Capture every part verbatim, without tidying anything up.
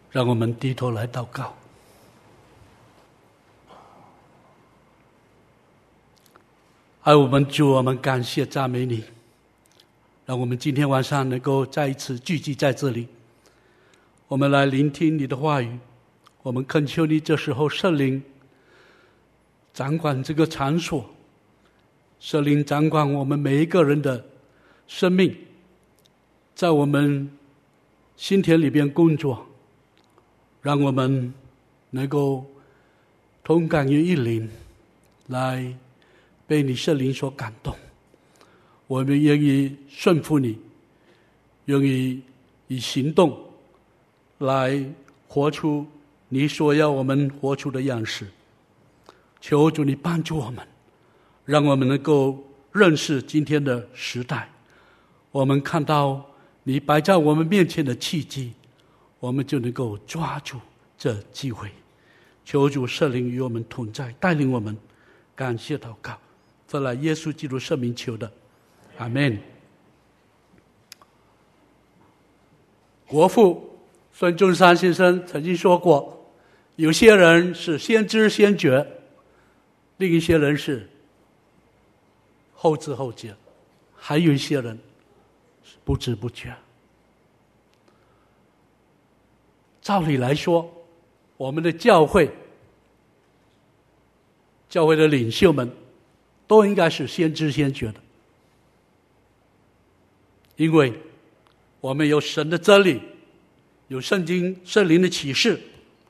让我们低头来祷告。爱我们主，我们感谢赞美你，让我们今天晚上能够再一次聚集在这里，我们来聆听你的话语。我们恳求你这时候圣灵掌管这个场所，圣灵掌管我们每一个人的生命，在我们心田里边工作，让我们能够同感于一灵，来被你圣灵所感动。我们愿意顺服你，愿意以行动来活出你所要我们活出的样式。求主你帮助我们，让我们能够认识今天的时代，我们看到你摆在我们面前的契机，我们就能够抓住这机会。求主圣灵与我们同在，带领我们。感谢祷告，奉了耶稣基督圣名求的，阿们。国父孙中山先生曾经说过，有些人是先知先觉，另一些人是后知后觉，还有一些人是不知不觉。照理来说，我们的教会教会的领袖们都应该是先知先觉的，因为我们有神的真理，有圣经圣灵的启示，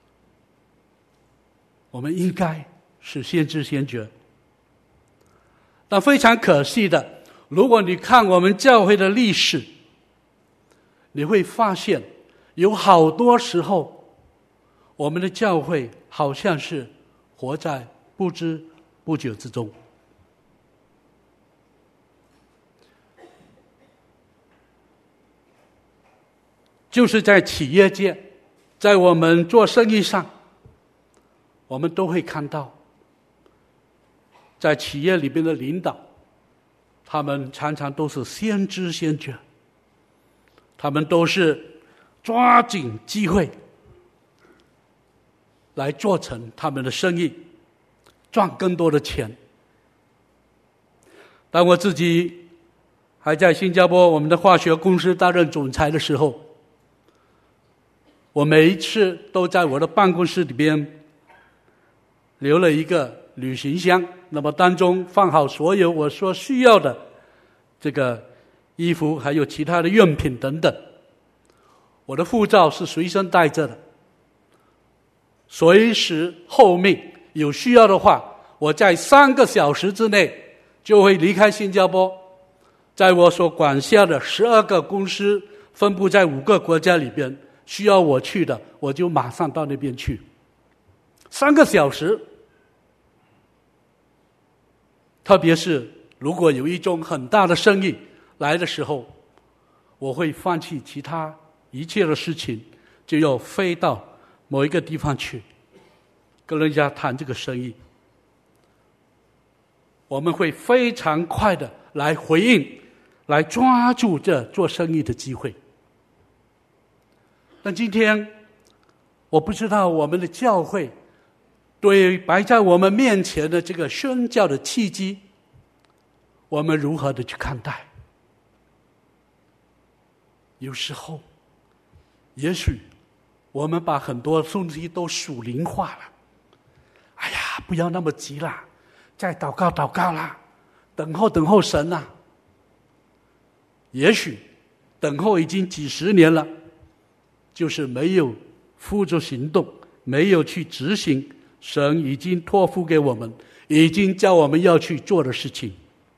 我们应该是先知先觉。但非常可惜的，如果你看我们教会的历史，你会发现有好多时候我们的教会好像是活在不知不觉之中。就是在企业界，在我们做生意上，我们都会看到在企业里边的领导，他们常常都是先知先觉，他们都是抓紧机会来做成他们的生意，赚更多的钱。当我自己还在新加坡我们的化学公司担任总裁的时候，我每一次都在我的办公室里边留了一个旅行箱，那么当中放好所有我所需要的这个衣服，还有其他的用品等等。我的护照是随身带着的，随时候命，有需要的话，我在三个小时之内就会离开新加坡，在我所管辖的十二个公司分布在五个国家里边，需要我去的我就马上到那边去。三个小时，特别是如果有一种很大的生意来的时候，我会放弃其他一切的事情，就要飞到某一个地方去跟人家谈这个生意。我们会非常快的来回应，来抓住这做生意的机会。但今天我不知道我们的教会对摆在我们面前的这个宣教的契机，我们如何的去看待。有时候也许我们把很多东西都属灵化了，哎呀，不要那么急啦，再祷告祷告啦，等候等候神啦。也许等候已经几十年了，就是没有付诸行动，没有去执行神已经托付给我们，已经叫我们要去做的事情。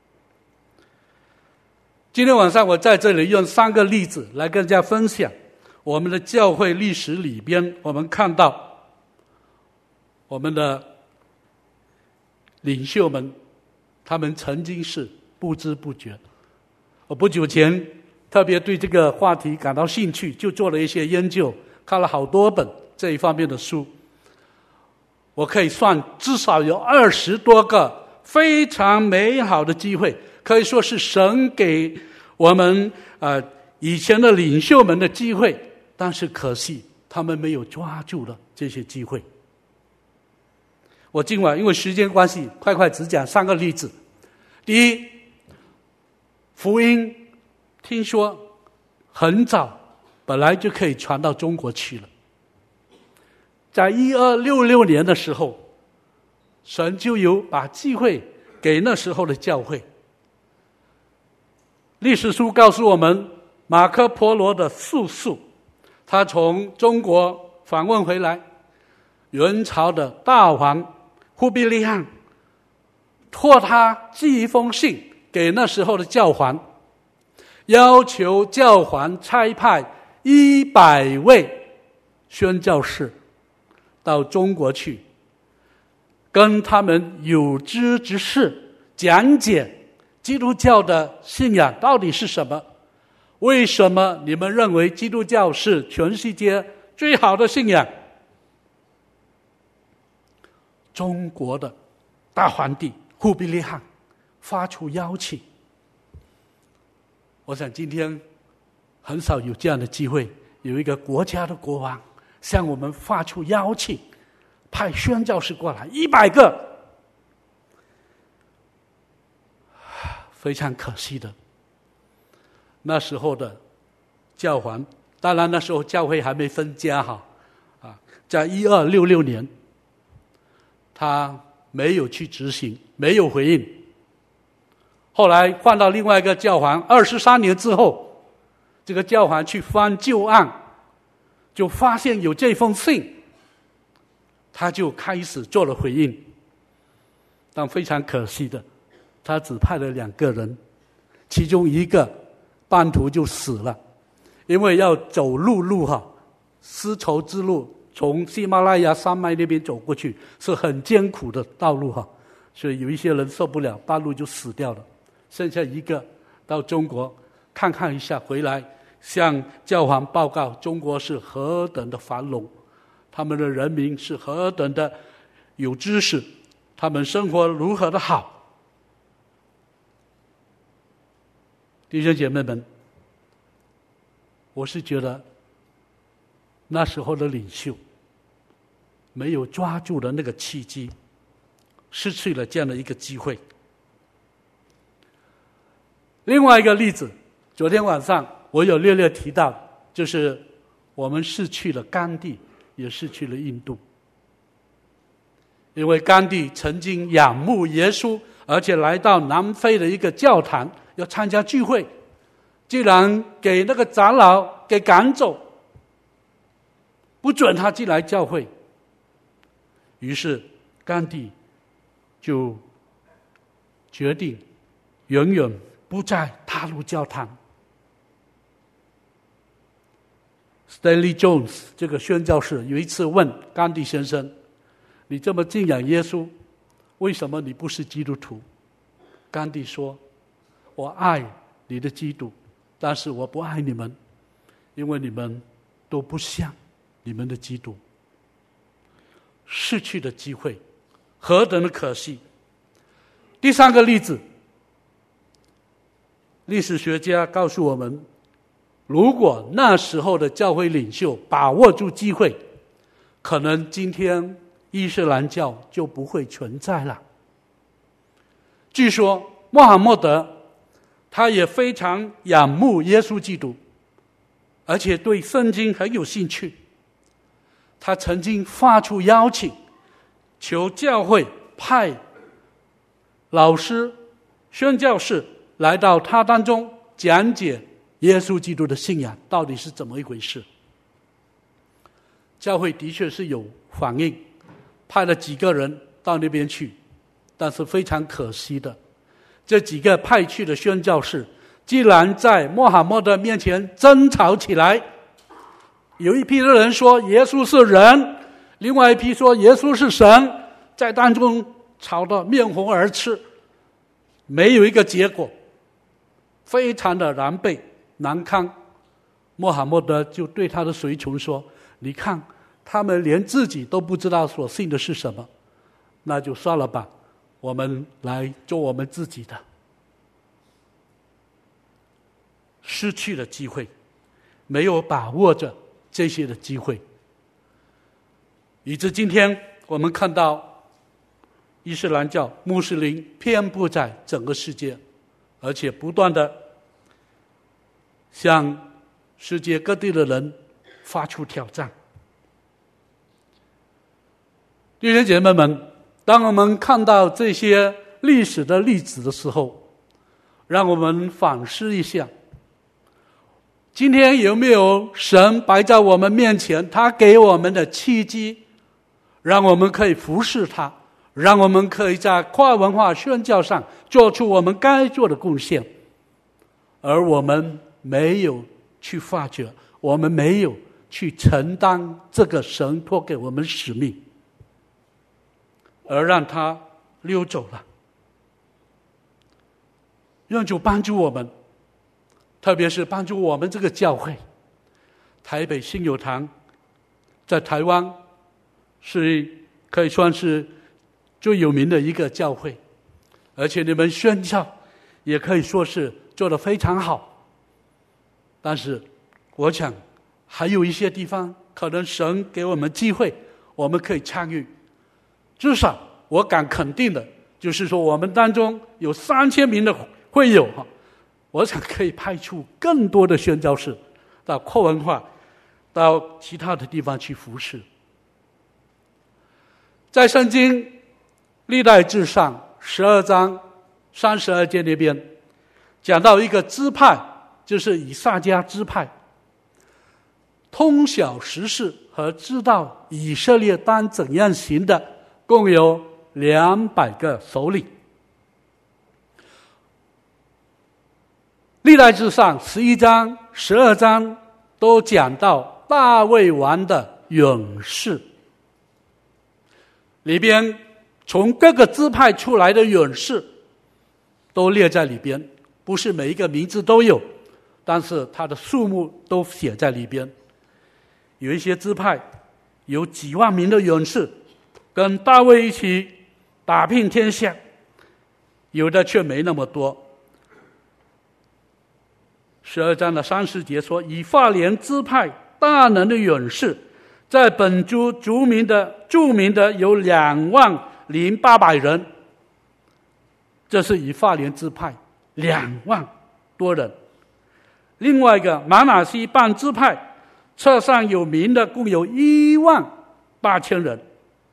今天晚上我在这里用三个例子来跟大家分享我们的教会历史里边，我们看到我们的领袖们，他们曾经是不知不觉。我不久前特别对这个话题感到兴趣，就做了一些研究，看了好多本这一方面的书。我可以算至少有二十多个非常美好的机会，可以说是神给我们呃以前的领袖们的机会，但是可惜他们没有抓住了这些机会。我今晚因为时间关系，快快只讲三个例子。第一，福音听说很早本来就可以传到中国去了。在一二六六年的时候，神就有把机会给那时候的教会。历史书告诉我们，马可波罗的叔叔，他从中国访问回来，元朝的大王忽必烈汗托他寄一封信给那时候的教皇，要求教皇差派一百位宣教士到中国去，跟他们有知之士讲解基督教的信仰到底是什么，为什么你们认为基督教是全世界最好的信仰。中国的大皇帝忽必烈汗发出邀请，我想今天很少有这样的机会，有一个国家的国王向我们发出邀请，派宣教士过来一百个。非常可惜的，那时候的教皇，当然那时候教会还没分家哈，啊，在一二六六年，他没有去执行，没有回应。后来换到另外一个教皇，二十三年之后，这个教皇去翻旧案，就发现有这封信，他就开始做了回应。但非常可惜的，他只派了两个人，其中一个半途就死了，因为要走陆路哈，丝绸之路从喜马拉雅山脉那边走过去是很艰苦的道路哈，所以有一些人受不了，半路就死掉了。剩下一个到中国看看一下，回来向教皇报告中国是何等的繁荣，他们的人民是何等的有知识，他们生活如何的好。弟兄姐妹们，我是觉得那时候的领袖没有抓住了那个契机，失去了这样的一个机会。另外一个例子，昨天晚上我有略略提到，就是我们失去了甘地，也失去了印度。因为甘地曾经仰慕耶稣，而且来到南非的一个教堂要参加聚会，既然给那个长老给赶走，不准他进来教会，于是甘地就决定永远不再踏入教堂。Stanley Jones 这个宣教士有一次问甘地先生，你这么敬仰耶稣，为什么你不是基督徒？甘地说，我爱你的基督，但是我不爱你们，因为你们都不像你们的基督。失去的机会何等的可惜。第三个例子，历史学家告诉我们，如果那时候的教会领袖把握住机会，可能今天伊斯兰教就不会存在了。据说穆罕默德他也非常仰慕耶稣基督，而且对圣经很有兴趣。他曾经发出邀请，求教会派老师、宣教士来到他当中讲解耶稣基督的信仰到底是怎么一回事。教会的确是有反应，派了几个人到那边去，但是非常可惜的，这几个派去的宣教士既然在穆罕默德面前争吵起来，有一批的人说耶稣是人，另外一批说耶稣是神，在当中吵得面红耳赤，没有一个结果，非常的狼狈难堪。穆罕默德就对他的随从说，你看他们连自己都不知道所信的是什么，那就算了吧，我们来做我们自己的。失去了机会，没有把握着这些的机会， 以致今天我们看到伊斯兰教、穆斯林遍布在整个世界，而且不断的向世界各地的人发出挑战。弟兄姐妹们，当我们看到这些历史的例子的时候，让我们反思一下，今天有没有神摆在我们面前，他给我们的契机，让我们可以服侍他，让我们可以在跨文化宣教上做出我们该做的贡献，而我们没有去发掘，我们没有去承担这个神托给我们使命，而让他溜走了。愿主帮助我们，特别是帮助我们这个教会，台北新友堂在台湾是可以算是最有名的一个教会，而且你们宣教也可以说是做得非常好。但是我想还有一些地方可能神给我们机会，我们可以参与。至少我敢肯定的就是说，我们当中有三千名的会友，我想可以派出更多的宣教士到跨文化，到其他的地方去服侍。在圣经历代志上十二章三十二节那边讲到一个支派，就是以萨迦支派，通晓时事和知道以色列当怎样行的共有两百个首领。历代志上十一章十二章都讲到大卫王的勇士，里边从各个支派出来的勇士都列在里边，不是每一个名字都有，但是他的数目都写在里边。有一些支派有几万名的勇士跟大卫一起打遍天下，有的却没那么多。十二章的三十节说，以法莲支派大能的勇士，在本族族民的著名的有两万零八百人，这是以法莲支派两万多人。另外一个玛拿西半支派，册上有名的共有一万八千人，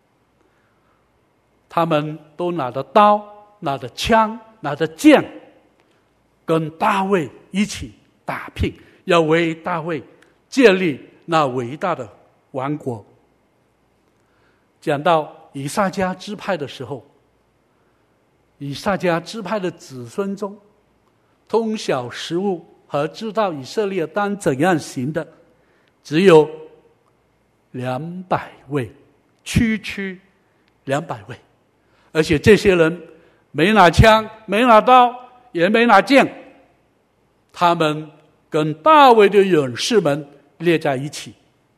他们都拿着刀，拿着枪，拿着剑，跟大卫一起打拼，要为大卫建立那伟大的王国。讲到以萨迦支派的时候，以萨迦支派的子孙中，通晓时务和知道以色列当怎样行的只有两百位，区区两百位，而且这些人没拿枪，没拿刀，也没拿剑，他们跟大卫的勇士们列在一起。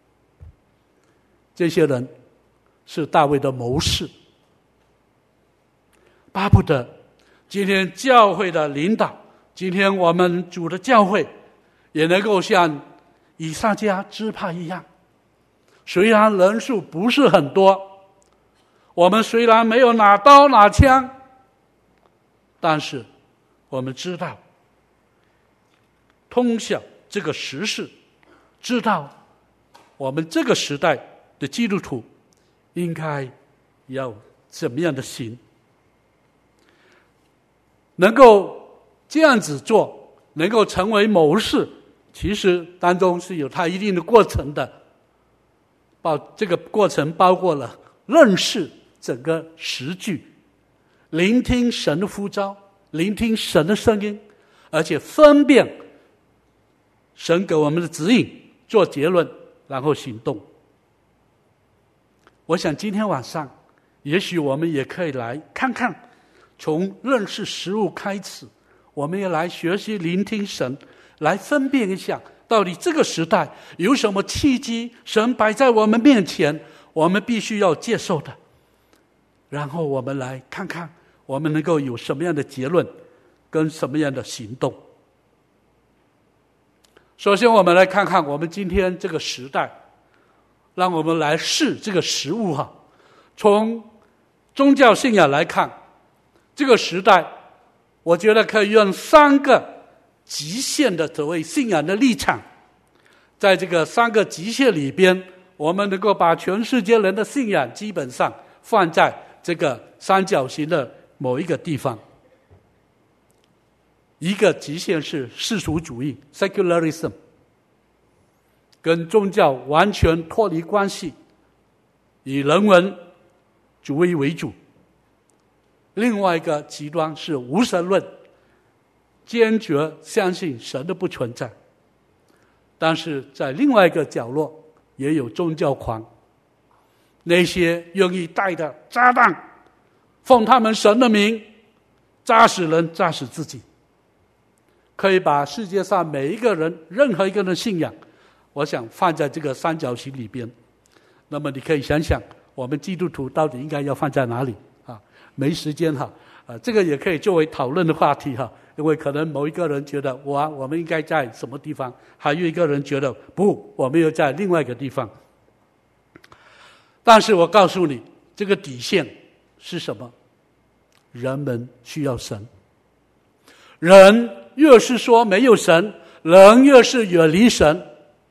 这些人是大卫的谋士，巴不得今天教会的领导，今天我们主的教会也能够像以萨迦支派一样，虽然人数不是很多，我们虽然没有拿刀拿枪，但是我们知道通晓这个时事，知道我们这个时代的基督徒应该要怎么样的行，能够这样子做，能够成为谋士，其实当中是有它一定的过程的。包这个过程包括了认识整个时局，聆听神的呼召，聆听神的声音，而且分辨神给我们的指引，做结论，然后行动。我想今天晚上也许我们也可以来看看，从认识食物开始，我们也来学习聆听神，来分辨一下到底这个时代有什么契机，神摆在我们面前，我们必须要接受的，然后我们来看看我们能够有什么样的结论跟什么样的行动。首先我们来看看我们今天这个时代， 让我们来试这个食物哈。从宗教信仰来看，这个时代，我觉得可以用三个极限的所谓信仰的立场，在这个三个极限里边，我们能够把全世界人的信仰基本上放在这个三角形的某一个地方。一个极限是世俗主义 secularism， 跟宗教完全脱离关系，以人文主义为主。另外一个极端是无神论，坚决相信神的不存在。但是在另外一个角落也有宗教狂，那些愿意带着炸弹奉他们神的名炸死人炸死自己，可以把世界上每一个人任何一个人的信仰，我想放在这个三角形里边。那么你可以想想，我们基督徒到底应该要放在哪里啊？没时间哈，啊，这个也可以作为讨论的话题哈。因为可能某一个人觉得我我们应该在什么地方，还有一个人觉得不，我们又在另外一个地方。但是我告诉你，这个底线是什么？人们需要神。人越是说没有神，人越是远离神，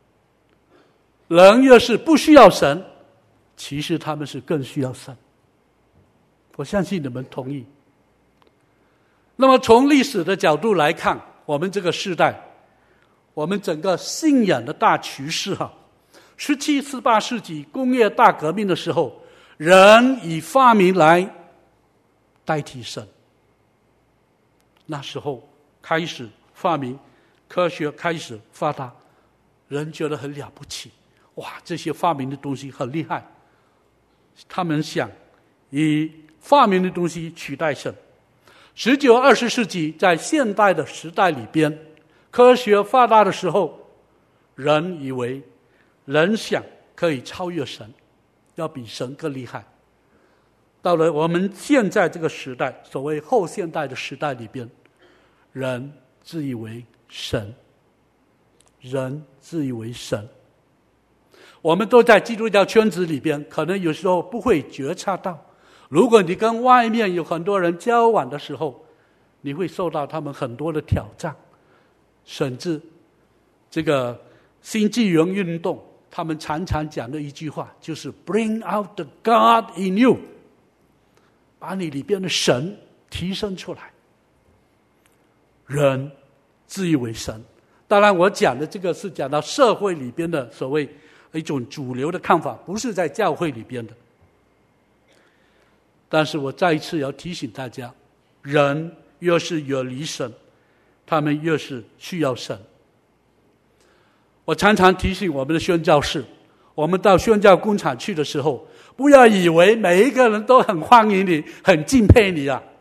人越是不需要神，其实他们是更需要神。我相信你们同意。那么从历史的角度来看，我们这个时代，我们整个信仰的大趋势哈，十七、十八世纪工业大革命的时候，人以发明来代替神。那时候开始发明，科学开始发达，人觉得很了不起，哇，这些发明的东西很厉害。他们想以发明的东西取代神。十九、二十世纪在现代的时代里边，科学发达的时候，人以为人想可以超越神，要比神更厉害。到了我们现在这个时代，所谓后现代的时代里边，人自以为神，人自以为神。我们都在基督教圈子里边，可能有时候不会觉察到，如果你跟外面有很多人交往的时候，你会受到他们很多的挑战，甚至这个新纪元运动，他们常常讲的一句话就是 Bring out the God in you， 把你里边的神提升出来。人自以为神，当然我讲的这个是讲到社会里边的所谓一种主流的看法，不是在教会里边的。但是我再一次要提醒大家，人越是远离神，他们越是需要神。我常常提醒我们的宣教士，我们到宣教工厂去的时候，不要以为每一个人都很欢迎你，很敬佩你啊。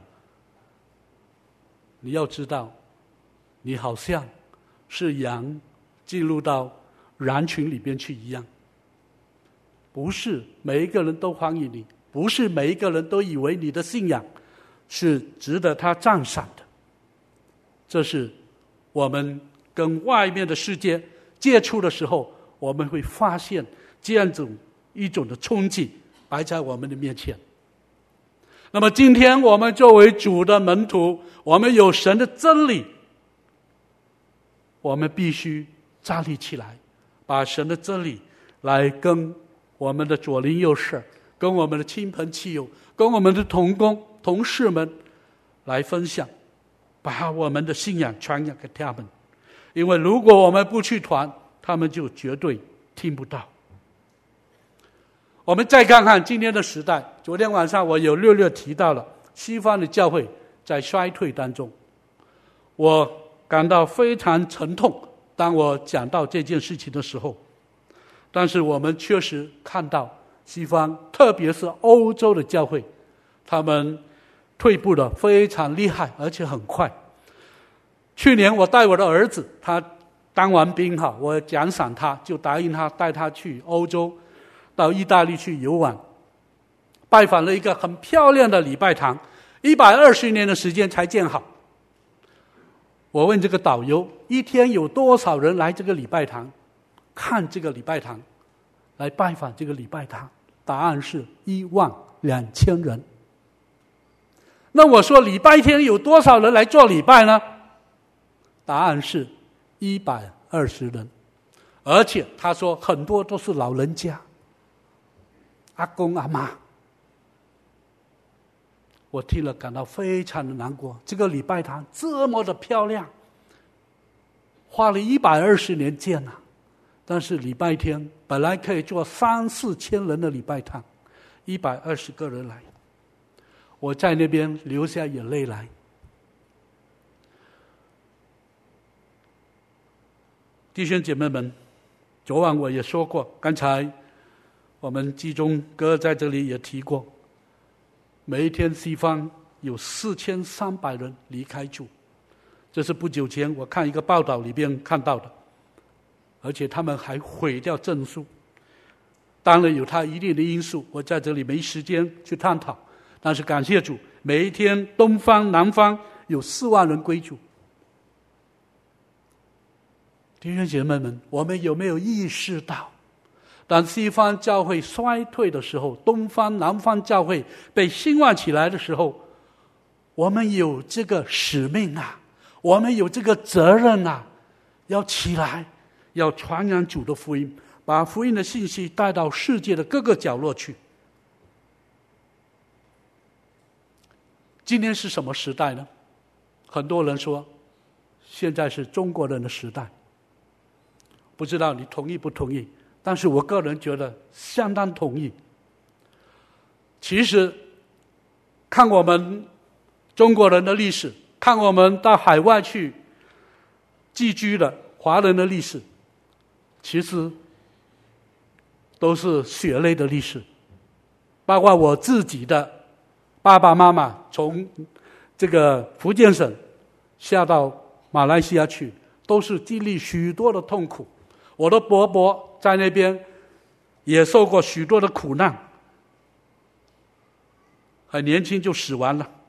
你要知道，你好像是羊进入到羊群里边去一样，不是每一个人都欢迎你，不是每一个人都以为你的信仰是值得他赞赏的。这是我们跟外面的世界接触的时候，我们会发现这样种一种的冲击摆在我们的面前。那么今天我们作为主的门徒，我们有神的真理，我们必须站立起来，把神的真理来跟我们的左邻右舍，跟我们的亲朋戚友，跟我们的同工同事们来分享，把我们的信仰传扬给他们。因为如果我们不去传，他们就绝对听不到。我们再看看今天的时代，昨天晚上我有略略提到了西方的教会在衰退当中，我感到非常沉痛，当我讲到这件事情的时候。但是我们确实看到西方，特别是欧洲的教会，他们退步的非常厉害，而且很快。去年我带我的儿子，他当完兵哈，我奖赏他，就答应他带他去欧洲，到意大利去游玩，拜访了一个很漂亮的礼拜堂，一百二十年的时间才建好。我问这个导游，一天有多少人来这个礼拜堂看这个礼拜堂？ 来拜访这个礼拜堂？答案是一万两千人。那我说礼拜天有多少人来做礼拜呢？答案是一百二十人，而且他说很多都是老人家，阿公阿妈。我听了感到非常的难过，这个礼拜堂这么的漂亮，花了一百二十年建啊，但是礼拜天本来可以做三四千人的礼拜堂，一百二十个人来，我在那边流下眼泪来。弟兄姐妹们，昨晚我也说过，刚才我们基中哥在这里也提过，每一天西方有四千三百人离开主，这是不久前我看一个报道里边看到的，而且他们还毁掉证书。当然有它一定的因素，我在这里没时间去探讨，但是感谢主，每一天东方南方有四万人归主。弟兄姐妹们，我们有没有意识到，当西方教会衰退的时候，东方南方教会被兴旺起来的时候，我们有这个使命啊，我们有这个责任啊，要起来，要传扬主的福音，把福音的信息带到世界的各个角落去。今天是什么时代呢？很多人说现在是中国人的时代，不知道你同意不同意，但是我个人觉得相当同意。其实看我们中国人的历史，看我们到海外去寄居的华人的历史，其实都是血泪的历史。包括我自己的爸爸妈妈从这个福建省下到马来西亚去，都是经历许多的痛苦。我的伯伯在那边也受过许多的苦难，很年轻就死完了。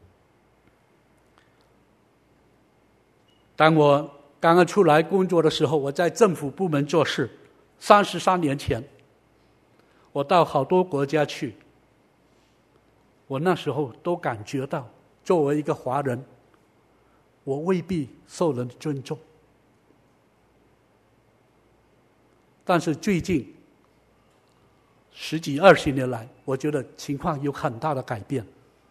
当我刚刚出来工作的时候，我在政府部门做事，三十三年前，我到好多国家去，我那时候都感觉到，作为一个华人，我未必受人尊重。但是最近十几二十年来，我觉得情况有很大的改变。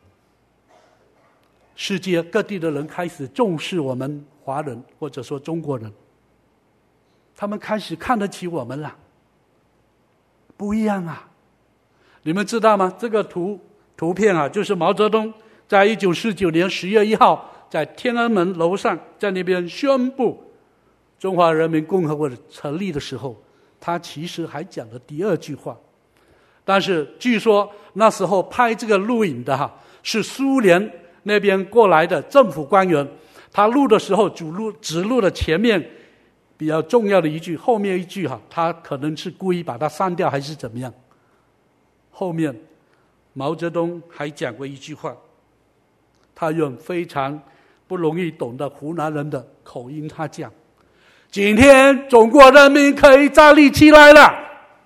世界各地的人开始重视我们华人，或者说中国人，他们开始看得起我们了。不一样啊！你们知道吗？这个图图片啊，就是毛泽东在一九四九年十月一号在天安门楼上，在那边宣布中华人民共和国的成立的时候，他其实还讲了第二句话。但是据说那时候拍这个录影的哈，是苏联那边过来的政府官员，他录的时候只录只录了前面比较重要的一句，后面一句哈，他可能是故意把它删掉还是怎么样。后面毛泽东还讲过一句话，他用非常不容易懂的湖南人的口音，他讲：今天中国人民可以站立起来了。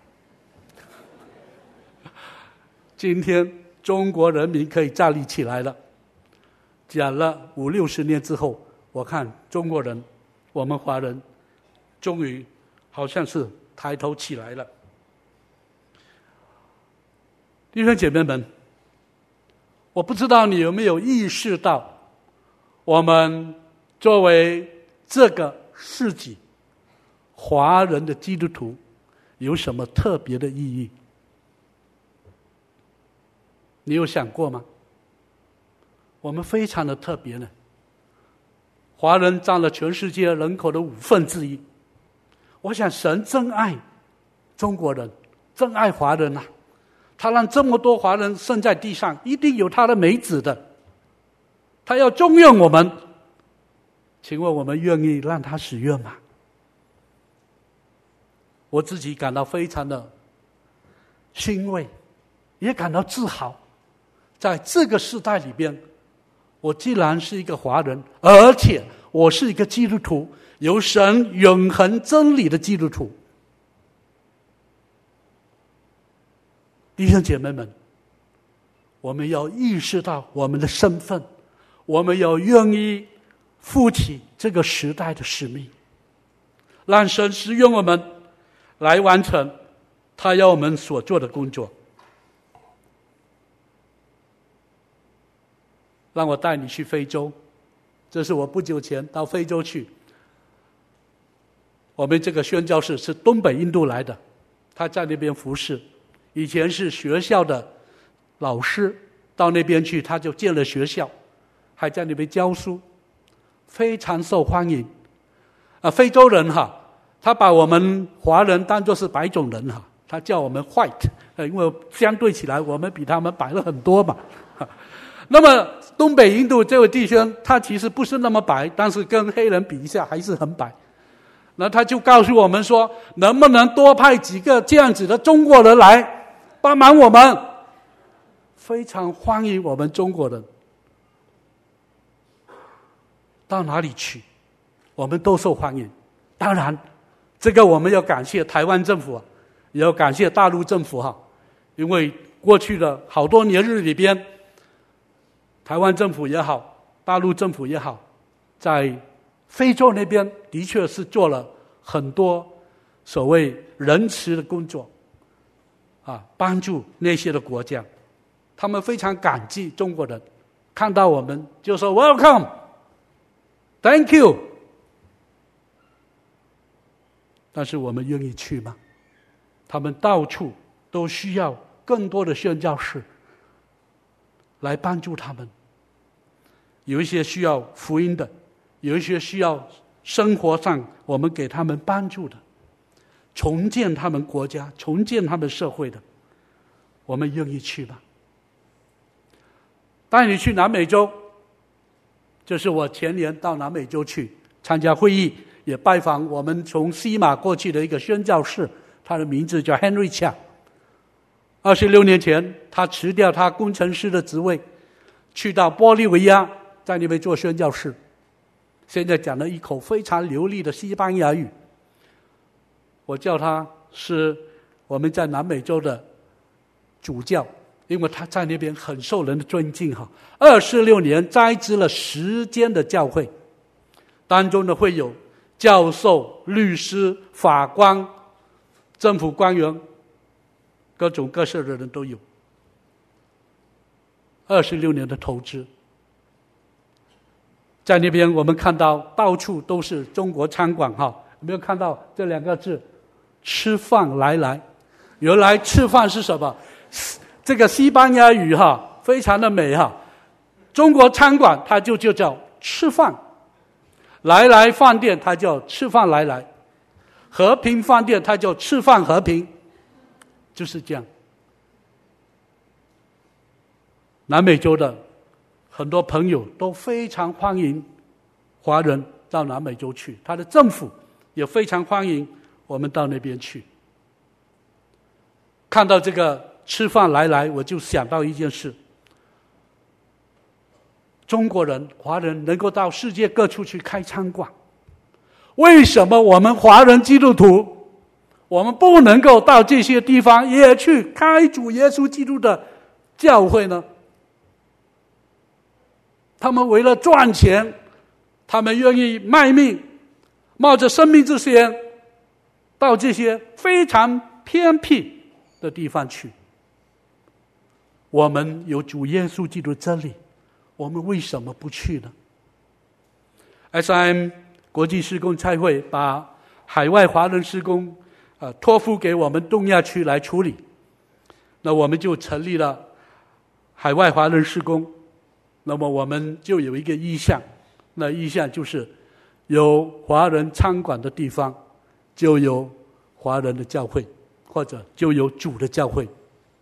今天中国人民可以站立起来了。讲了五六十年之后，我看中国人，我们华人终于好像是抬头起来了。弟兄姐妹们，我不知道你有没有意识到，我们作为这个世纪华人的基督徒有什么特别的意义？你有想过吗？我们非常的特别呢，华人占了全世界人口的五分之一。我想神真爱中国人，真爱华人啊，他让这么多华人生在地上，一定有他的美旨的，他要重用我们，请问我们愿意让他使用吗？我自己感到非常的欣慰，也感到自豪，在这个时代里边，我既然是一个华人，而且我是一个基督徒，有神永恒真理的基督徒。 弟兄姐妹们，我们要意识到我们的身份，我们要愿意负起这个时代的使命，让神使用我们来完成他要我们所做的工作。让我带你去非洲，这是我不久前到非洲去。我们这个宣教士是东北印度来的，他在那边服侍，以前是学校的老师，到那边去他就建了学校，还在那边教书，非常受欢迎。啊，非洲人哈，他把我们华人当作是白种人哈，他叫我们 white， 因为相对起来我们比他们白了很多嘛。那么东北印度这位弟兄，他其实不是那么白，但是跟黑人比一下还是很白。那他就告诉我们说，能不能多派几个这样子的中国人来帮忙我们，非常欢迎我们中国人。到哪里去我们都受欢迎。当然这个我们要感谢台湾政府，也要感谢大陆政府哈，因为过去的好多年日里边，台湾政府也好，大陆政府也好，在非洲那边的确是做了很多所谓仁慈的工作啊，帮助那些的国家。他们非常感激中国人，看到我们就说 Welcome Thank you。 但是我们愿意去吗？他们到处都需要更多的宣教士来帮助他们，有一些需要福音的，有一些需要生活上我们给他们帮助的，重建他们国家，重建他们社会的，我们愿意去吗？带你去南美洲，就是我前年到南美洲去参加会议，也拜访我们从西马过去的一个宣教士，他的名字叫 Henry Chia。二十六年前他辞掉他工程师的职位，去到玻利维亚，在那边做宣教士，现在讲了一口非常流利的西班牙语。我叫他是我们在南美洲的主教，因为他在那边很受人的尊敬哈。二十六年栽植了十间的教会，当中呢会有教授、律师、法官、政府官员，各种各色的人都有。二十六年的投资，在那边我们看到到处都是中国餐馆哈，有没有看到这两个字？吃饭来来。原来吃饭是什么？这个西班牙语哈，非常的美哈。中国餐馆它就就叫吃饭，来来饭店它叫吃饭来来，和平饭店它叫吃饭和平，就是这样。南美洲的很多朋友都非常欢迎华人到南美洲去，他的政府也非常欢迎我们到那边去。看到这个吃饭来来，我就想到一件事，中国人华人能够到世界各处去开餐馆，为什么我们华人基督徒我们不能够到这些地方也去开主耶稣基督的教会呢？他们为了赚钱，他们愿意卖命，冒着生命之险到这些非常偏僻的地方去。我们有主耶稣基督的真理，我们为什么不去呢？ S I M 国际事工差会把海外华人事工呃托付给我们东亚区来处理，那我们就成立了海外华人事工。那么我们就有一个意向，那意向就是有华人餐馆的地方就有华人的教会，或者就有主的教会。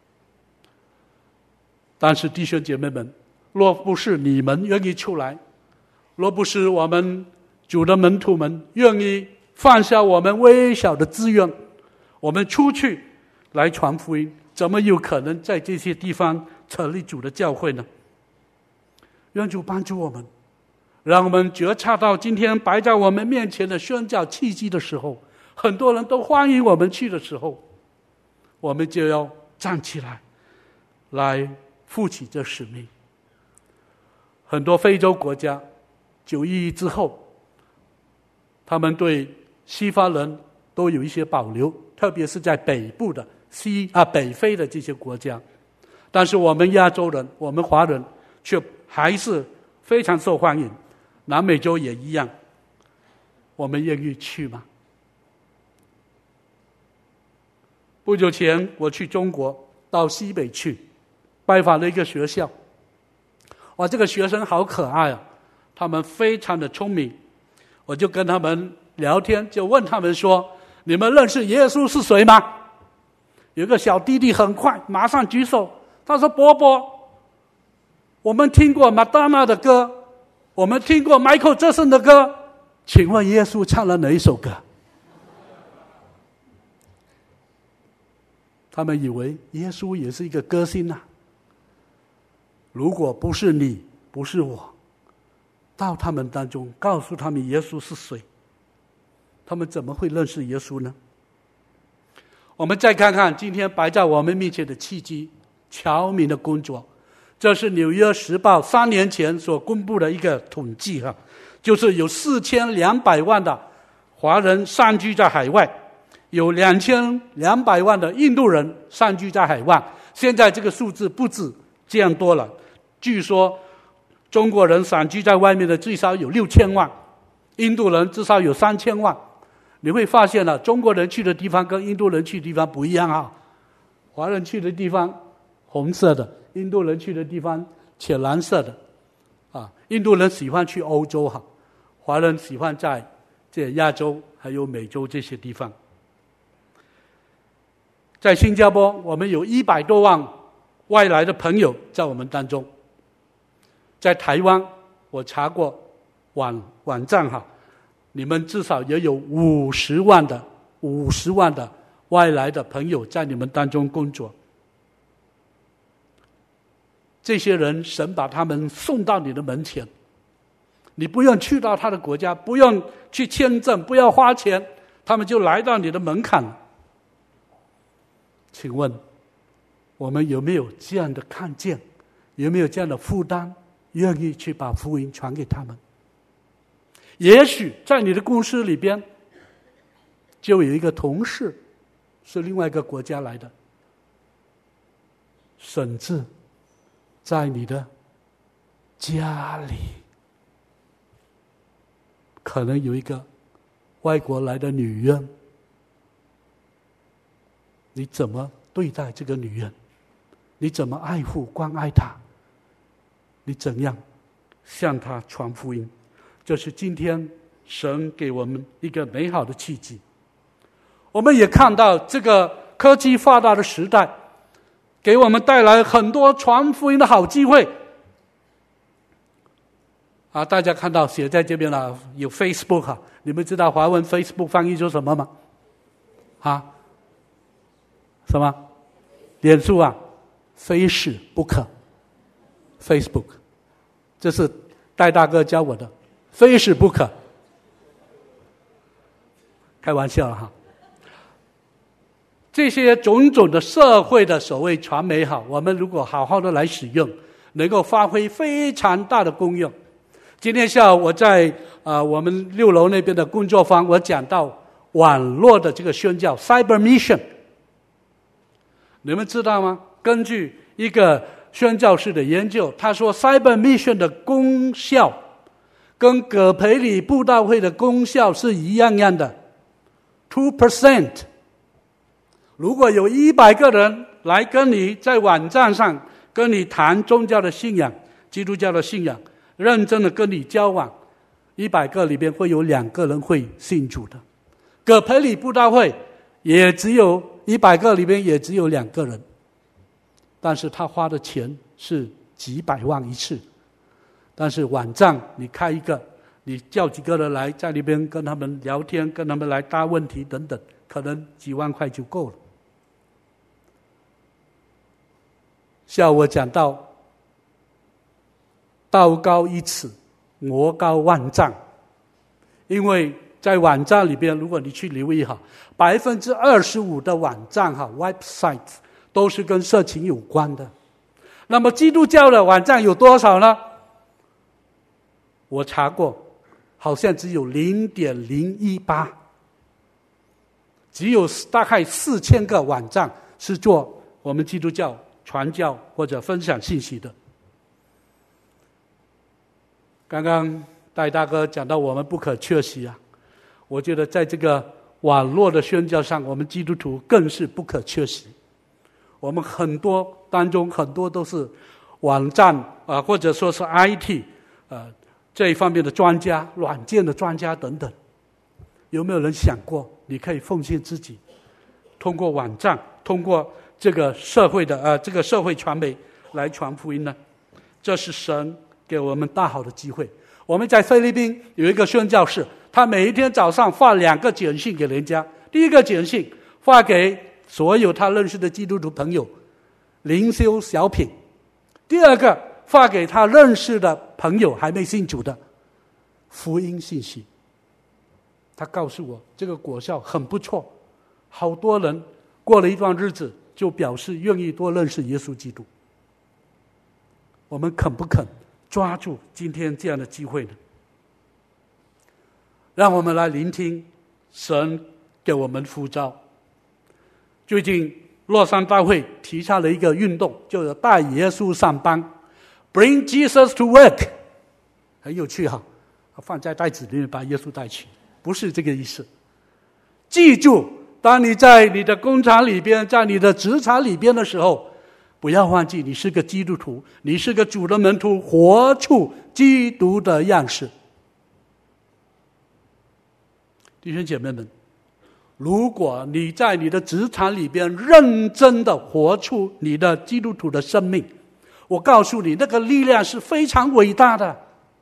但是弟兄姐妹们，若不是你们愿意出来，若不是我们主的门徒们愿意放下我们微小的资源，我们出去来传福音，怎么有可能在这些地方成立主的教会呢？愿主帮助我们，让我们觉察到今天摆在我们面前的宣教契机的时候，很多人都欢迎我们去的时候，我们就要站起来，来负起这使命。很多非洲国家九一一之后，他们对西方人都有一些保留，特别是在北部的西啊北非的这些国家。但是我们亚洲人，我们华人却还是非常受欢迎，南美洲也一样。我们愿意去吗？不久前我去中国，到西北去拜访了一个学校。哇，这个学生好可爱啊，他们非常的聪明。我就跟他们聊天，就问他们说，你们认识耶稣是谁吗？有个小弟弟很快马上举手，他说，伯伯，我们听过麦当娜的歌，我们听过 Michael Jackson 的歌，请问耶稣唱了哪一首歌？他们以为耶稣也是一个歌星啊。如果不是你，不是我，到他们当中告诉他们耶稣是谁，他们怎么会认识耶稣呢？我们再看看今天摆在我们面前的契机，侨民的工作。这是纽约时报三年前所公布的一个统计哈，就是有四千两百万的华人散居在海外，有两千两百万的印度人散居在海外。现在这个数字不止这样多了，据说中国人散居在外面的至少有六千万，印度人至少有三千万。你会发现了，中国人去的地方跟印度人去的地方不一样啊。华人去的地方红色的，印度人去的地方浅蓝色的。啊，印度人喜欢去欧洲哈，华人喜欢在这亚洲还有美洲这些地方。在新加坡，我们有一百多万外来的朋友在我们当中。在台湾，我查过网网站哈，你们至少也有五十万的五十万的外来的朋友在你们当中工作。这些人，神把他们送到你的门前，你不用去到他的国家，不用去签证，不要花钱，他们就来到你的门槛了。请问我们有没有这样的看见，有没有这样的负担，愿意去把福音传给他们？也许在你的公司里边就有一个同事是另外一个国家来的，甚至在你的家里可能有一个外国来的女人，你怎么对待这个女人？你怎么爱护关爱她？你怎样向她传福音？这是今天神给我们一个美好的契机。我们也看到这个科技发达的时代给我们带来很多传福音的好机会啊！大家看到写在这边了，有 Facebook 啊，你们知道华文 Facebook 翻译成什么吗？啊？什么？脸书啊，非是不可。Facebook， 这是戴大哥教我的，非是不可。开玩笑了哈。这些种种的社会的所谓传媒好，我们如果好好的来使用，能够发挥非常大的功用。今天下午我在呃我们六楼那边的工作坊，我讲到网络的这个宣教 Cyber Mission。你们知道吗？根据一个宣教士的研究，他说 Cyber Mission 的功效跟葛培理布道会的功效是一样样的 百分之二。如果有一百个人来跟你在网站上跟你谈宗教的信仰，基督教的信仰，认真的跟你交往，一百个里边会有两个人会信主的。葛培理布道会也只有一百个里边也只有两个人，但是他花的钱是几百万一次。但是网站你开一个，你叫几个人来在那边跟他们聊天，跟他们来答问题等等，可能几万块就够了。下午我讲到道高一尺，魔高万丈。因为在网站里边，如果你去留意哈，百分之二十五的网站哈 website 都是跟色情有关的。那么基督教的网站有多少呢？我查过，好像只有 零点零一八， 只有大概四千个网站是做我们基督教传教或者分享信息的。刚刚戴大哥讲到我们不可缺席啊，我觉得在这个网络的宣教上，我们基督徒更是不可缺席。我们很多当中很多都是网站啊，或者说是 I T 呃这一方面的专家、软件的专家等等。有没有人想过，你可以奉献自己，通过网站，通过这个社会的呃这个社会传媒来传福音呢？这是神给我们大好的机会。我们在菲律宾有一个宣教士，他每一天早上发两个简讯给人家。第一个简讯发给所有他认识的基督徒朋友，灵修小品；第二个发给他认识的朋友还没信主的福音信息。他告诉我这个果效很不错，好多人过了一段日子就表示愿意多认识耶稣基督。我们肯不肯抓住今天这样的机会呢？让我们来聆听神给我们呼召。最近洛杉大会提倡了一个运动，就是带耶稣上班 Bring Jesus to work， 很有趣哈，放在袋子里面把耶稣带去，不是这个意思。记住，当你在你的工厂里边，在你的职场里边的时候，不要忘记你是个基督徒，你是个主的门徒，活出基督的样式。弟兄姐妹们，如果你在你的职场里边认真的活出你的基督徒的生命，我告诉你，那个力量是非常伟大的。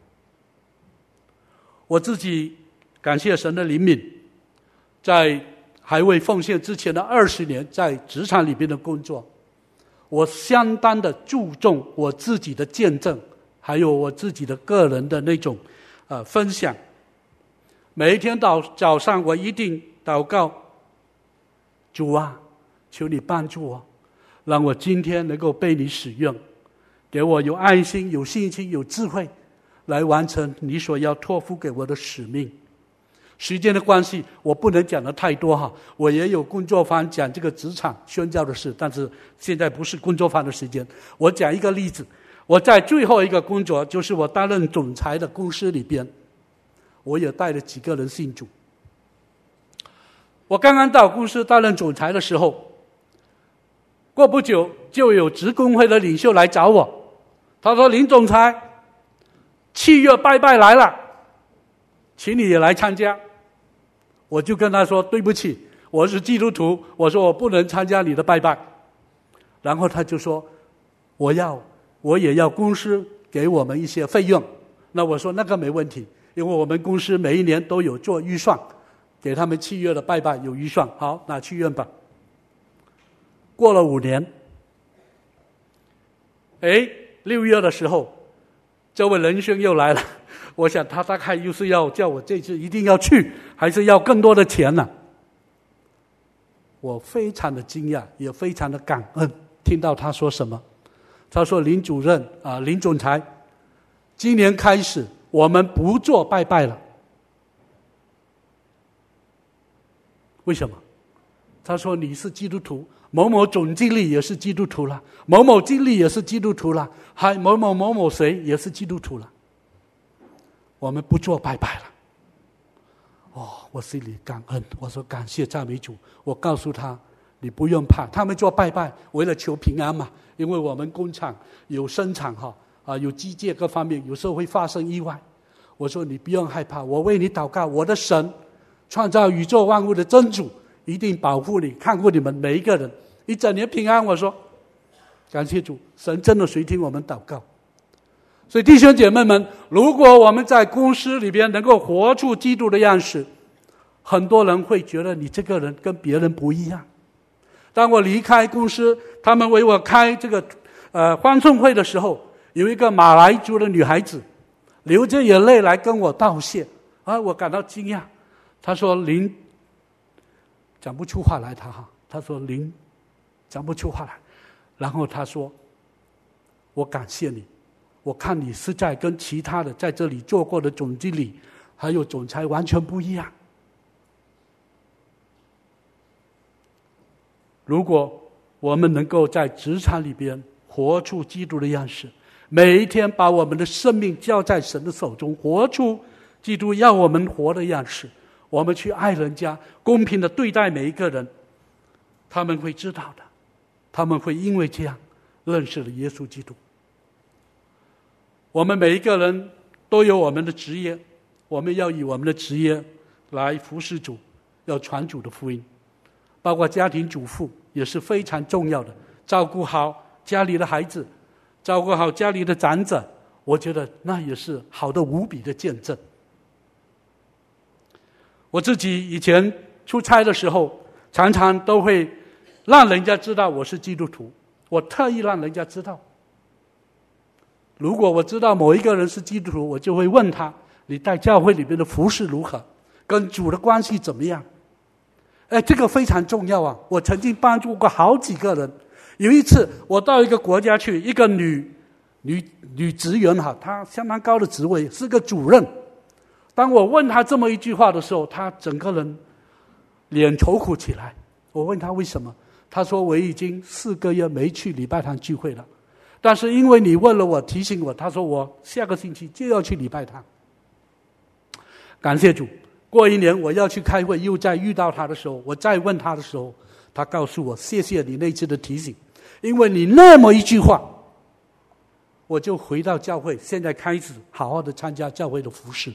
我自己感谢神的怜悯，在还未奉献之前的二十年，在职场里边的工作，我相当的注重我自己的见证，还有我自己的个人的那种呃分享。每一天早早上，我一定祷告，主啊，求你帮助我，让我今天能够被你使用，给我有爱心、有信心、有智慧，来完成你所要托付给我的使命。时间的关系，我不能讲的太多哈。我也有工作坊讲这个职场宣教的事，但是现在不是工作坊的时间。我讲一个例子，我在最后一个工作，就是我担任总裁的公司里边，我也带了几个人信主。我刚刚到公司担任总裁的时候，过不久就有职工会的领袖来找我，他说：“林总裁，七月拜拜来了，请你也来参加。”我就跟他说：“对不起，我是基督徒，我说我不能参加你的拜拜。”然后他就说：“我要，我也要公司给我们一些费用。”那我说那个没问题，因为我们公司每一年都有做预算，给他们七月的拜拜有预算，好，拿去用吧。过了五年，哎，六月的时候，这位仁兄又来了。我想他大概又是要叫我这次一定要去，还是要更多的钱呢？我非常的惊讶，也非常的感恩，听到他说什么？他说：“林主任啊，林总裁，今年开始我们不做拜拜了。”为什么？他说：“你是基督徒，某某总经理也是基督徒了，某某经理也是基督徒了，还某某某某谁也是基督徒了。我们不做拜拜了。”哦，我心里感恩，我说感谢赞美主。我告诉他，你不用怕，他们做拜拜为了求平安嘛，因为我们工厂有生产哈啊，有机械各方面，有时候会发生意外。我说你不用害怕，我为你祷告，我的神创造宇宙万物的真主一定保护你，看顾你们每一个人一整年平安。我说感谢主，神真的垂听我们祷告。所以弟兄姐妹们，如果我们在公司里边能够活出基督的样式，很多人会觉得你这个人跟别人不一样。当我离开公司，他们为我开这个呃欢送会的时候，有一个马来族的女孩子流着眼泪来跟我道谢啊，我感到惊讶。她说：“林，讲不出话来，她哈，她说林，讲不出话来。 然后他说，我感谢你，我看你是在跟其他的在这里做过的总经理还有总裁完全不一样。如果我们能够在职场里边活出基督的样式，每一天把我们的生命交在神的手中，活出基督要我们活的样式，我们去爱人家，公平的对待每一个人，他们会知道的，他们会因为这样认识了耶稣基督。我们每一个人都有我们的职业，我们要以我们的职业来服侍主，要传主的福音。包括家庭主妇也是非常重要的，照顾好家里的孩子，照顾好家里的长者，我觉得那也是好的无比的见证。我自己以前出差的时候，常常都会让人家知道我是基督徒，我特意让人家知道。如果我知道某一个人是基督徒，我就会问他，你在教会里面的服事如何，跟主的关系怎么样。哎，这个非常重要啊！我曾经帮助过好几个人。有一次我到一个国家去，一个女女女职员哈，她相当高的职位，是个主任。当我问她这么一句话的时候，她整个人脸愁苦起来。我问她为什么，她说我已经四个月没去礼拜堂聚会了，但是因为你问了我，提醒我，她说我下个星期就要去礼拜堂。感谢主，过一年我要去开会，又再遇到他的时候，我再问他的时候，他告诉我，谢谢你那次的提醒，因为你那么一句话，我就回到教会，现在开始好好的参加教会的服事。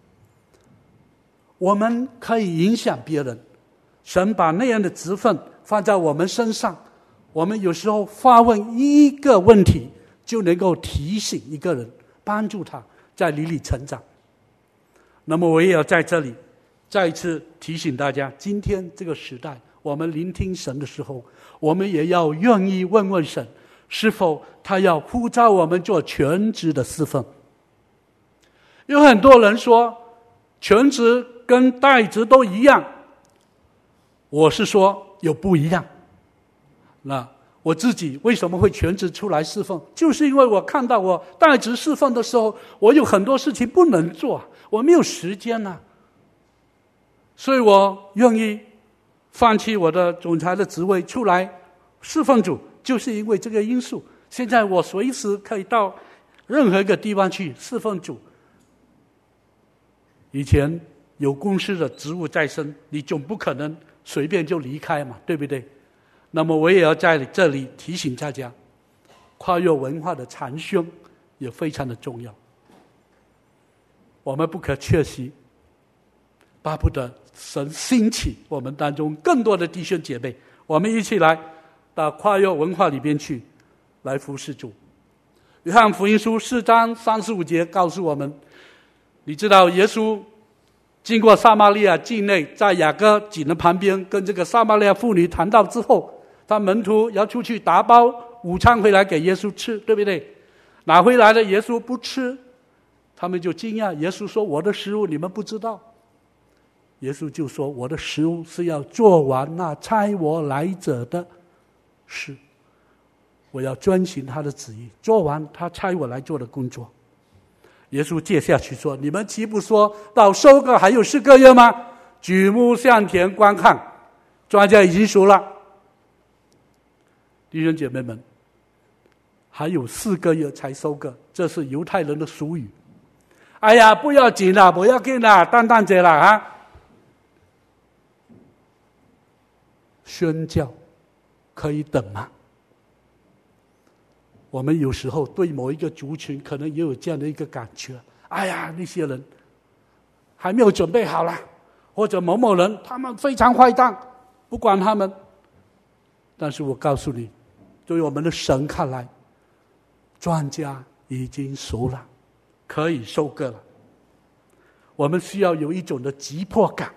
我们可以影响别人，神把那样的职分放在我们身上，我们有时候发问一个问题，就能够提醒一个人，帮助他在里里成长。那么我也要在这里再一次提醒大家，今天这个时代，我们聆听神的时候，我们也要愿意问问神，是否他要呼召我们做全职的侍奉。有很多人说全职跟代职都一样，我是说有不一样。那我自己为什么会全职出来侍奉，就是因为我看到我代职侍奉的时候，我有很多事情不能做，我没有时间啊，所以我愿意放弃我的总裁的职位出来侍奉主，就是因为这个因素。现在我随时可以到任何一个地方去侍奉主。以前有公司的职务在身，你总不可能随便就离开嘛，对不对？那么我也要在这里提醒大家，跨越文化的长兄也非常的重要。我们不可缺席，巴不得神兴起我们当中更多的弟兄姐妹，我们一起来到跨越文化里边去，来服侍主。约翰福音书四章三十五节告诉我们，你知道耶稣经过撒玛利亚境内，在雅各井的旁边跟这个撒玛利亚妇女谈到之后，他门徒要出去打包午餐回来给耶稣吃，对不对？拿回来的耶稣不吃，他们就惊讶。耶稣说，我的食物你们不知道。耶稣就说，我的食物是要做完那差我来者的事，我要遵行他的旨意，做完他差我来做的工作。耶稣接下去说，你们岂不说到收割还有四个月吗？举目向田观看，庄稼已经熟了。弟兄姐妹们，还有四个月才收割，这是犹太人的俗语。哎呀，不要紧啦，不要紧啦，淡淡些啦啊！宣教可以等吗？我们有时候对某一个族群可能也有这样的一个感觉，哎呀，那些人还没有准备好啦，或者某某人他们非常坏蛋，不管他们。但是我告诉你，对我们的神看来，庄稼已经熟了，可以收割了。我们需要有一种的急迫感，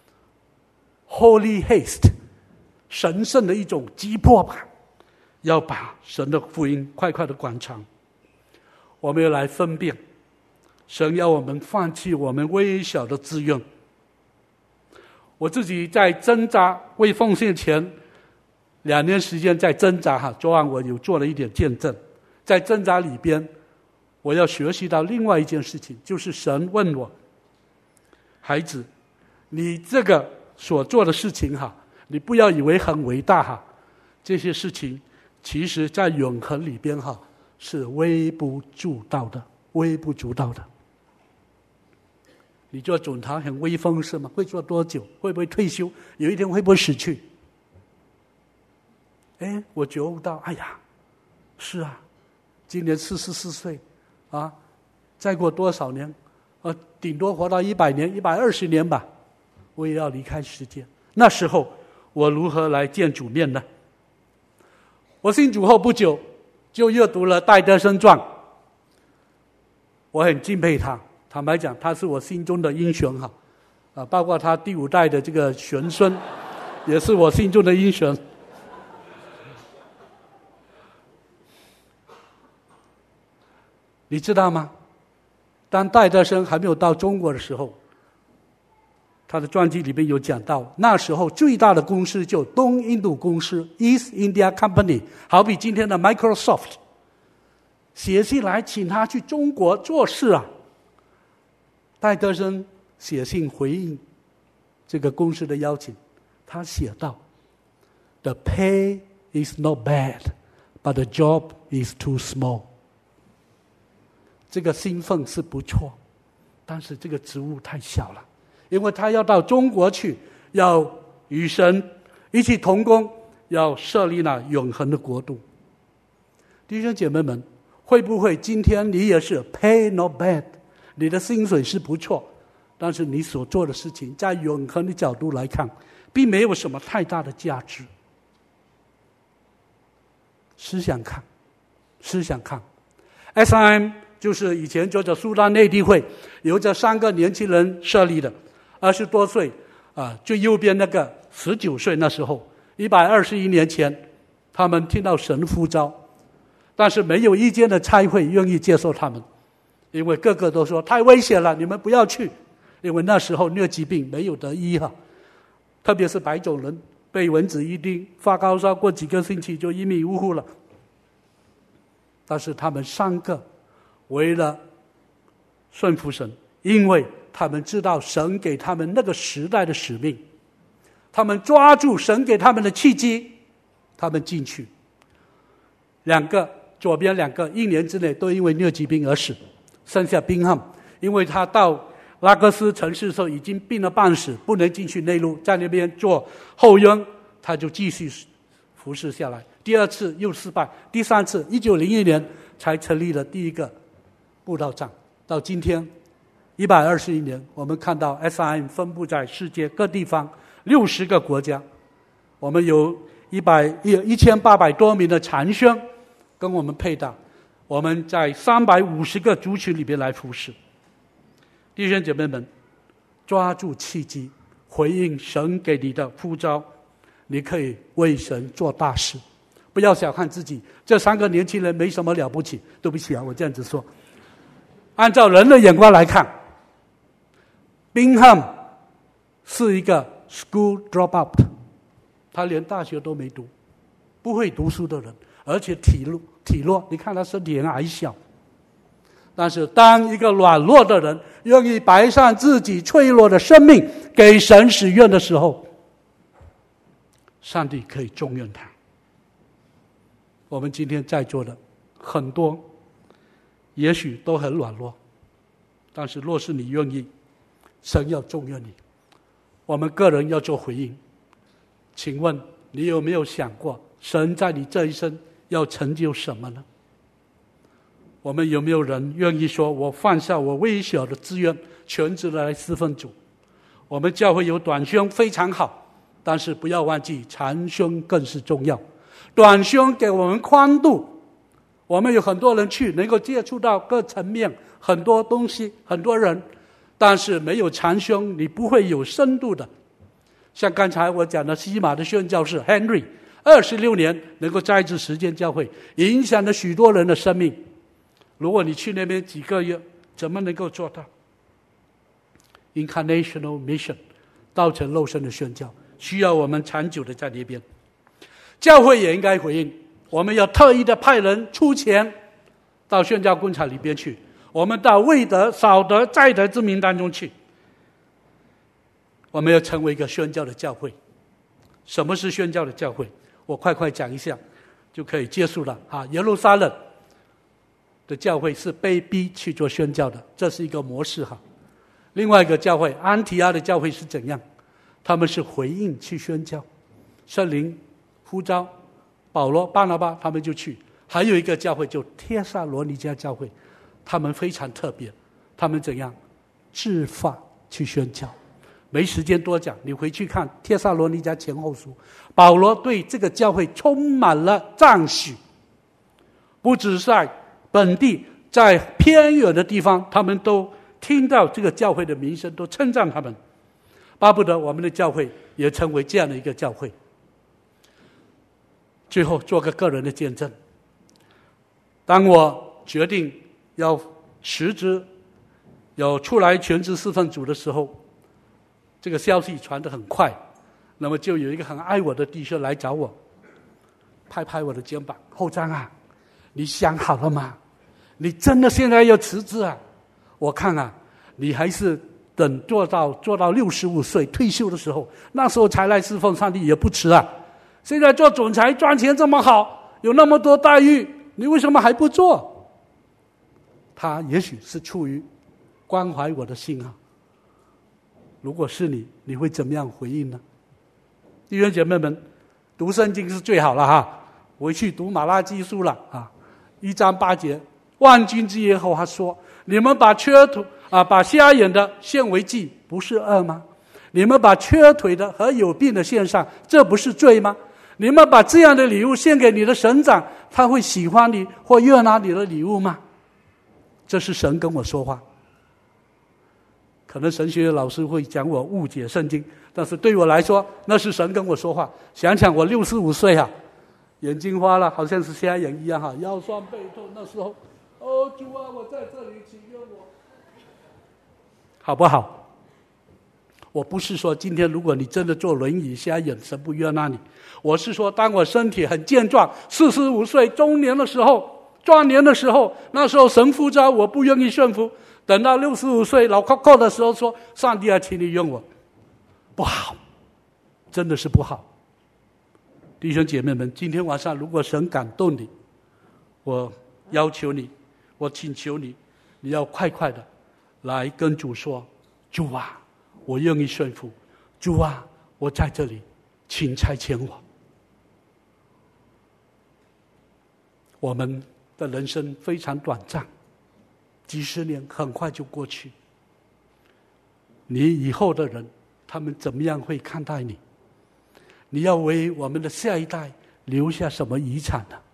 Holy haste， 神圣的一种急迫感，要把神的福音快快的广传。我们要来分辨，神要我们放弃我们微小的自愿。我自己在挣扎为奉献前， 两年时间在挣扎哈，昨晚我有做了一点见证，在挣扎里边，我要学习到另外一件事情，就是神问我，孩子，你这个所做的事情哈，你不要以为很伟大哈，这些事情其实在永恒里边哈是微不足道的，微不足道的。你做总堂很威风是吗？会做多久？会不会退休？有一天会不会死去？哎，我觉悟到，哎呀，是啊，今年四十四岁，啊，再过多少年，呃，顶多活到一百年、一百二十年吧，我也要离开世界。那时候我如何来见主面呢？我信主后不久，就阅读了戴德生传，我很敬佩他。坦白讲，他是我心中的英雄哈，啊，包括他第五代的这个玄孙，也是我心中的英雄。你知道吗？当戴德生还没有到中国的时候，他的传记里面有讲到，那时候最大的公司就东印度公司 （East India Company）， 好比今天的 Microsoft， 写信来请他去中国做事啊。戴德生写信回应这个公司的邀请，他写道 ：“The pay is not bad, but the job is too small。”这个薪俸是不错，但是这个职务太小了，因为他要到中国去，要与神一起同工，要设立那永恒的国度。弟兄姐妹们，会不会今天你也是 pay not bad？你的薪水是不错，但是你所做的事情在永恒的角度来看并没有什么太大的价值。思想看思想看 S I M 就是以前叫做苏丹内地会，由这三个年轻人设立的，二十多岁啊，最右边那个十九岁，那时候一百二十一年前他们听到神呼召，但是没有一间的差会愿意接受他们，因为个个都说太危险了，你们不要去。因为那时候疟疾病没有得医哈，特别是白种人被蚊子一叮发高烧，过几个星期就一命呜呼了。但是他们三个为了顺服神，因为他们知道神给他们那个时代的使命，他们抓住神给他们的契机，他们进去。两个左边两个一年之内都因为疟疾病而死，剩下宾汉，因为他到拉各斯城市的时候已经病了半死，不能进去内陆，在那边做后援，他就继续服侍下来。第二次又失败，第三次一九零一年才成立了第一个布道站。到今天一百二十一年，我们看到 S I M 分布在世界各地方六十个国家，我们有一百一千八百多名的禅兄跟我们配搭，我们在三百五十个族群里边来服侍。弟兄姐妹们，抓住契机，回应神给你的呼召，你可以为神做大事。不要小看自己，这三个年轻人没什么了不起。对不起啊，我这样子说。按照人的眼光来看，宾汉是一个 school dropout， 他连大学都没读，不会读书的人，而且体弱体弱，你看他身体很矮小。但是当一个软弱的人愿意摆上自己脆弱的生命给神使用的时候，上帝可以重用他。我们今天在座的很多也许都很软弱，但是若是你愿意，神要重用你，我们个人要做回应。请问你有没有想过，神在你这一生要成就什么呢？我们有没有人愿意说，我放下我微小的资源，全职的来侍奉主？我们教会有短兄非常好，但是不要忘记长兄更是重要。短兄给我们宽度，我们有很多人去能够接触到各层面很多东西很多人，但是没有长兄你不会有深度的。像刚才我讲的西马的宣教士 Henry， 二十六年能够在职实践教会，影响了许多人的生命。如果你去那边几个月，怎么能够做到 Incarnational Mission 道成肉身的宣教？需要我们长久的在那边。 教会也应该回应，我们要特意的派人出钱到宣教工厂里边去，我们到未得、少得、在得之民当中去，我们要成为一个宣教的教会。什么是宣教的教会？我快快讲一下就可以结束了啊！耶路撒冷的教会是被逼去做宣教的，这是一个模式哈。另外一个教会安提阿的教会是怎样？他们是回应去宣教，圣灵呼召保罗、巴拿巴他们就去。还有一个教会就帖撒罗尼迦教会，他们非常特别，他们怎样自发去宣教。没时间多讲，你回去看帖撒罗尼迦前后书，保罗对这个教会充满了赞许，不只是在本地，在偏远的地方，他们都听到这个教会的名声，都称赞他们，巴不得我们的教会也成为这样的一个教会。最后做个个人的见证，当我决定要辞职，有出来全职侍奉主的时候，这个消息传得很快，那么就有一个很爱我的弟兄来找我，拍拍我的肩膀，后章啊，你想好了吗？你真的现在要辞职啊？我看啊，你还是等做到做到六十五岁退休的时候，那时候才来侍奉上帝也不迟啊。现在做总裁赚钱这么好，有那么多待遇，你为什么还不做？他也许是出于关怀我的心啊。如果是你，你会怎么样回应呢？弟兄姐妹们，读圣经是最好了哈，回去读马拉基书了啊，一章八节，万军之耶和华说：你们把缺腿啊，把瞎眼的献为祭，不是恶吗？你们把缺腿的和有病的献上，这不是罪吗？你们把这样的礼物献给你的神长，他会喜欢你或悦纳你的礼物吗？这是神跟我说话。可能神学老师会讲我误解圣经，但是对我来说，那是神跟我说话。想想我六十五岁啊，眼睛花了，好像是瞎眼一样哈，腰酸背痛。那时候，哦主啊，我在这里，请用我，好不好？我不是说今天如果你真的坐轮椅瞎眼，神不悦纳你。我是说，当我身体很健壮，四十五岁中年的时候，壮年的时候，那时候神呼召我不愿意顺服。等到六十五岁老靠靠的时候说，上帝啊，请你用我，不好，真的是不好。弟兄姐妹们，今天晚上如果神感动你，我要求你，我请求你，你要快快的来跟主说，主啊，我愿意顺服，主啊，我在这里，请差遣我。我们的人生非常短暂，几十年很快就过去，你以后的人他们怎么样会看待你？你要为我们的下一代留下什么遗产呢？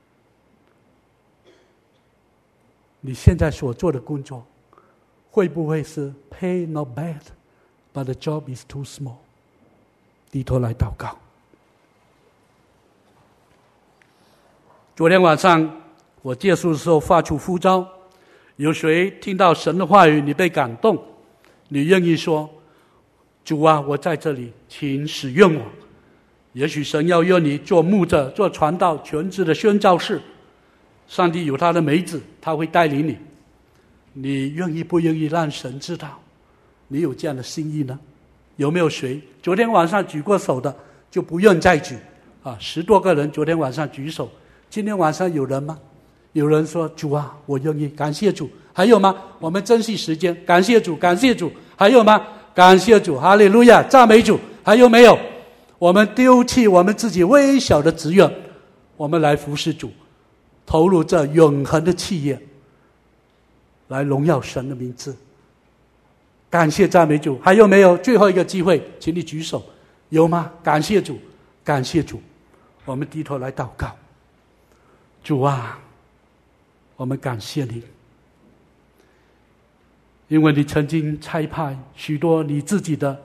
你现在所做的工作会不会是 pay not bad but the job is too small？ 低头来祷告。昨天晚上我结束的时候发出呼召，有谁听到神的话语，你被感动，你愿意说，主啊，我在这里，请使用我。也许神要用你做牧者，做传道全职的宣教士，上帝有他的美旨，他会带领你。你愿意不愿意让神知道你有这样的心意呢？有没有谁昨天晚上举过手的就不愿再举啊？十多个人昨天晚上举手，今天晚上有人吗？有人说，主啊，我愿意，感谢主。还有吗？我们珍惜时间，感谢主，感谢主。还有吗？感谢主，哈利路亚，赞美主。还有没有？我们丢弃我们自己微小的职业，我们来服侍主，投入这永恒的企业，来荣耀神的名字。感谢赞美主。还有没有？最后一个机会，请你举手。有吗？感谢主，感谢主。我们低头来祷告。主啊，我们感谢你，因为你曾经差派许多你自己的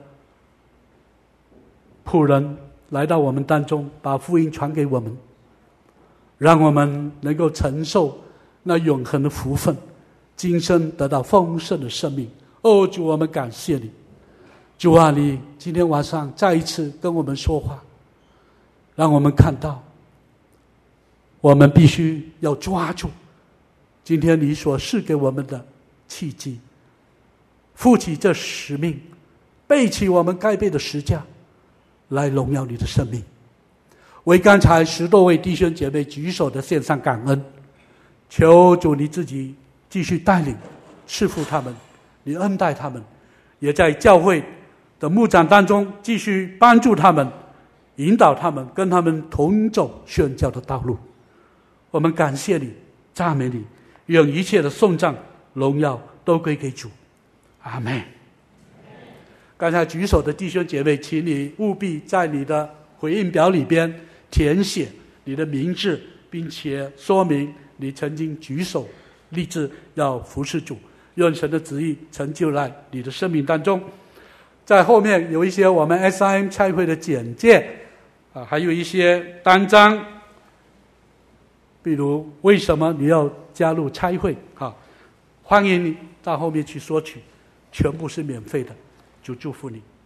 仆人来到我们当中，把福音传给我们，让我们能够承受那永恒的福分，今生得到丰盛的生命。哦，主，我们感谢你。主啊，你今天晚上再一次跟我们说话， 让我们看到，我们必须要抓住今天你所赐给我们的契机，负起这使命，背起我们该背的十架，来荣耀你的生命。为刚才十多位弟兄姐妹举手的献上感恩，求主你自己继续带领赐福他们，你恩待他们，也在教会的牧长当中继续帮助他们，引导他们，跟他们同走宣教的道路。我们感谢你，赞美你，愿一切的颂赞荣耀都归给主。阿们。刚才举手的弟兄姐妹，请你务必在你的回应表里边填写你的名字，并且说明你曾经举手立志要服侍主，愿神的旨意成就在你的生命当中。在后面有一些我们 S I M 差会的简介啊，还有一些单张，比如为什么你要加入差会啊？欢迎你到后面去索取，全部是免费的。主祝福你。